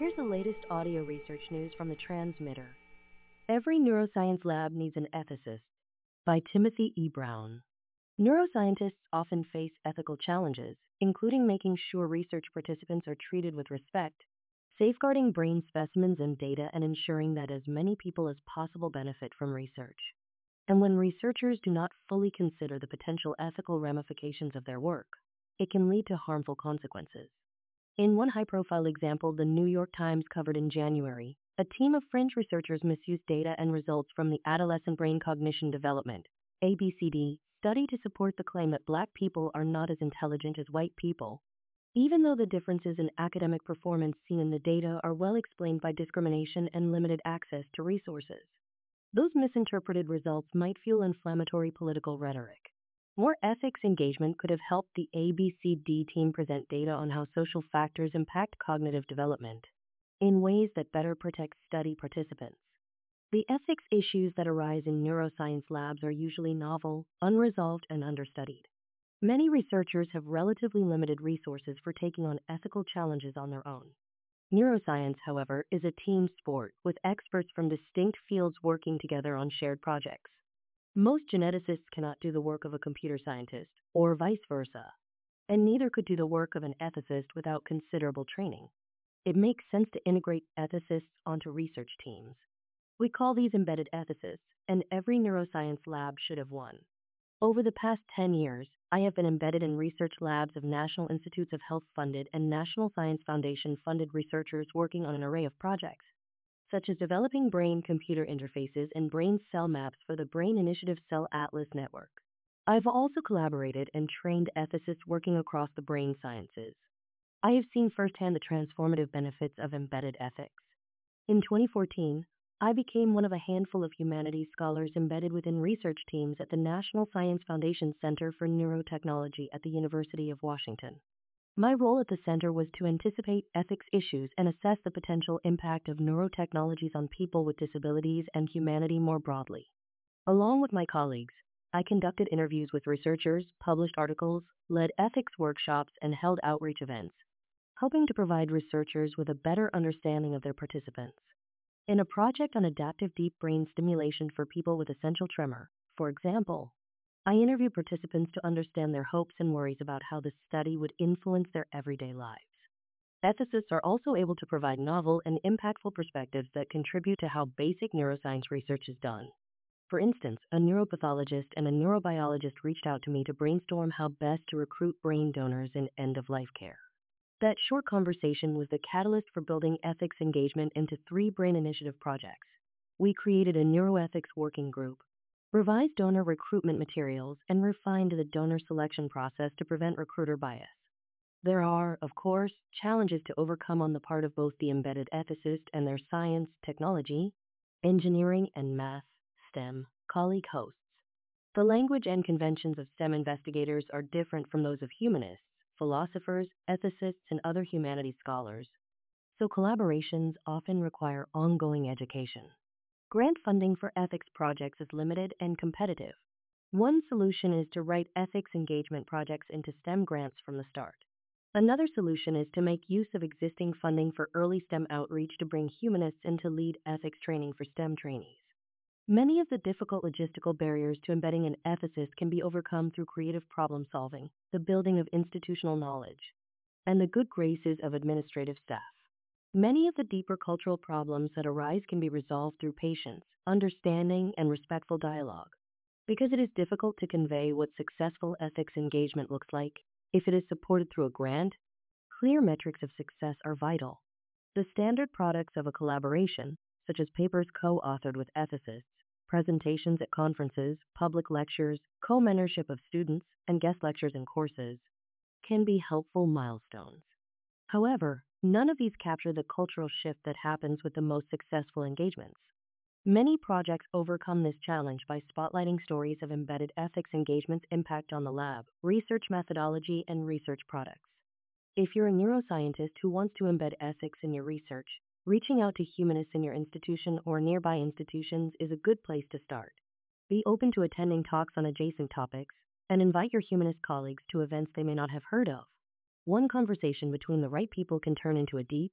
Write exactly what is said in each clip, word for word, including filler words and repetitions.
Here's the latest audio research news from the Transmitter. Every neuroscience lab needs an ethicist, by Timothy E. Brown. Neuroscientists often face ethical challenges, including making sure research participants are treated with respect, safeguarding brain specimens and data, and ensuring that as many people as possible benefit from research. And when researchers do not fully consider the potential ethical ramifications of their work, it can lead to harmful consequences. In one high-profile example the New York Times covered in January, a team of French researchers misused data and results from the Adolescent Brain Cognition Development (A B C D) study to support the claim that Black people are not as intelligent as white people, even though the differences in academic performance seen in the data are well explained by discrimination and limited access to resources. Those misinterpreted results might fuel inflammatory political rhetoric. More ethics engagement could have helped the A B C D team present data on how social factors impact cognitive development in ways that better protect study participants. The ethics issues that arise in neuroscience labs are usually novel, unresolved, and understudied. Many researchers have relatively limited resources for taking on ethical challenges on their own. Neuroscience, however, is a team sport with experts from distinct fields working together on shared projects. Most geneticists cannot do the work of a computer scientist, or vice versa, and neither could do the work of an ethicist without considerable training. It makes sense to integrate ethicists onto research teams. We call these embedded ethicists, and every neuroscience lab should have one. Over the past ten years, I have been embedded in research labs of National Institutes of Health funded and National Science Foundation funded researchers working on an array of projects, such as developing brain-computer interfaces and brain cell maps for the Brain Initiative Cell Atlas Network. I've also collaborated and trained ethicists working across the brain sciences. I have seen firsthand the transformative benefits of embedded ethics. In twenty fourteen, I became one of a handful of humanities scholars embedded within research teams at the National Science Foundation Center for Neurotechnology at the University of Washington. My role at the center was to anticipate ethics issues and assess the potential impact of neurotechnologies on people with disabilities and humanity more broadly. Along with my colleagues, I conducted interviews with researchers, published articles, led ethics workshops, and held outreach events, helping to provide researchers with a better understanding of their participants. In a project on adaptive deep brain stimulation for people with essential tremor, for example, I interviewed participants to understand their hopes and worries about how the study would influence their everyday lives. Ethicists are also able to provide novel and impactful perspectives that contribute to how basic neuroscience research is done. For instance, a neuropathologist and a neurobiologist reached out to me to brainstorm how best to recruit brain donors in end-of-life care. That short conversation was the catalyst for building ethics engagement into three Brain Initiative projects. We created a neuroethics working group, revised donor recruitment materials, and refined the donor selection process to prevent recruiter bias. There are, of course, challenges to overcome on the part of both the embedded ethicist and their science, technology, engineering, and math, STEM, colleague hosts. The language and conventions of STEM investigators are different from those of humanists, philosophers, ethicists, and other humanities scholars, so collaborations often require ongoing education. Grant funding for ethics projects is limited and competitive. One solution is to write ethics engagement projects into STEM grants from the start. Another solution is to make use of existing funding for early STEM outreach to bring humanists into lead ethics training for STEM trainees. Many of the difficult logistical barriers to embedding an ethicist can be overcome through creative problem solving, the building of institutional knowledge, and the good graces of administrative staff. Many of the deeper cultural problems that arise can be resolved through patience, understanding, and respectful dialogue. Because it is difficult to convey what successful ethics engagement looks like, if it is supported through a grant, clear metrics of success are vital. The standard products of a collaboration, such as papers co-authored with ethicists, presentations at conferences, public lectures, co-mentorship of students, and guest lectures and courses, can be helpful milestones. However, none of these capture the cultural shift that happens with the most successful engagements. Many projects overcome this challenge by spotlighting stories of embedded ethics engagement's impact on the lab, research methodology, and research products. If you're a neuroscientist who wants to embed ethics in your research, reaching out to humanists in your institution or nearby institutions is a good place to start. Be open to attending talks on adjacent topics, and invite your humanist colleagues to events they may not have heard of. One conversation between the right people can turn into a deep,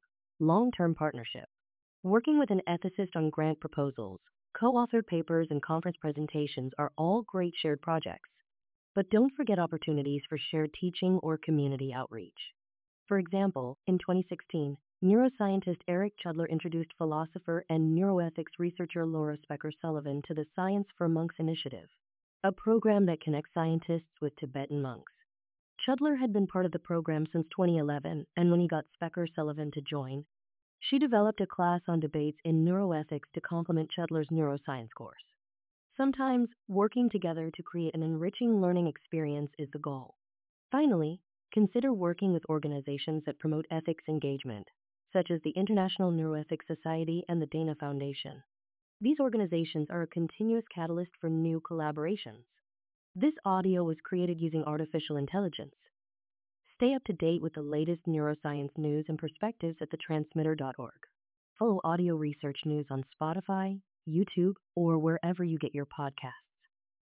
long-term partnership. Working with an ethicist on grant proposals, co-authored papers, and conference presentations are all great shared projects. But don't forget opportunities for shared teaching or community outreach. For example, in twenty sixteen, neuroscientist Eric Chudler introduced philosopher and neuroethics researcher Laura Specker Sullivan to the Science for Monks initiative, a program that connects scientists with Tibetan monks. Chudler had been part of the program since twenty eleven, and when he got Specker Sullivan to join, she developed a class on debates in neuroethics to complement Chudler's neuroscience course. Sometimes working together to create an enriching learning experience is the goal. Finally, consider working with organizations that promote ethics engagement, such as the International Neuroethics Society and the Dana Foundation. These organizations are a continuous catalyst for new collaborations. This audio was created using artificial intelligence. Stay up to date with the latest neuroscience news and perspectives at the transmitter dot org. Follow audio research news on Spotify, YouTube, or wherever you get your podcasts.